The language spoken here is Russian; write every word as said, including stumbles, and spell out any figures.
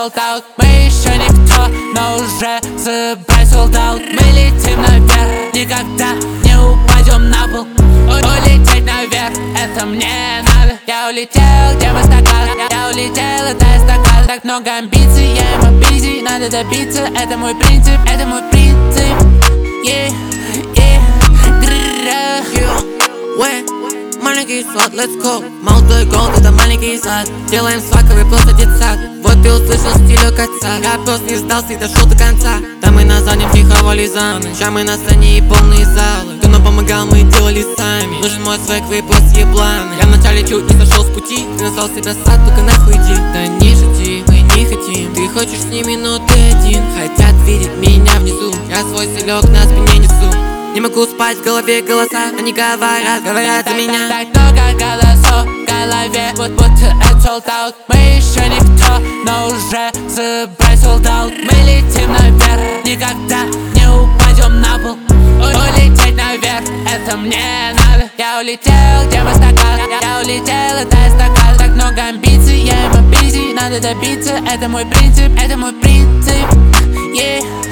sold out. Мы еще никто, но уже забросил дал. Мы летим наверх, никогда не упадем на пол. Улететь наверх, это мне надо. Я улетел, где мы стакан. Я улетел, это эстакад. Так много амбиций, я им бизи. Надо добиться, это мой принцип, это мой принцип. Yeah, yeah, yeah. When маленький сад, let's go. Молодой голд, это маленький сад. Делаем сваковый просто детсад. Вот ты услышал стиль отца. Я просто не сдался и дошел до конца. Там мы на заднем тихо вализаны. Ща мы на сцене и полные залы. Кто нам помогал, мы делали сами. Нужен мой свек, вы плоские планы. Я вначале чуть не сошел с пути. Ты назвал себя сад, только нахуй иди. Да не шути, мы не хотим. Ты хочешь с ними, но ты один. Хотят видеть меня внизу. Я свой селек на спине несу. Не могу спать, в голове голоса. Они говорят, говорят за меня. Так много голосов в голове, вот будто это sold out. Мы еще никто, но уже забросил дал. Мы летим наверх, никогда не упадем на пол. Улететь наверх, это мне надо. Я улетел, где мы стакан. Я улетел, это эстакад. Так много амбиций, я им бизи. Надо добиться, это мой принцип, это мой принцип. Yeah.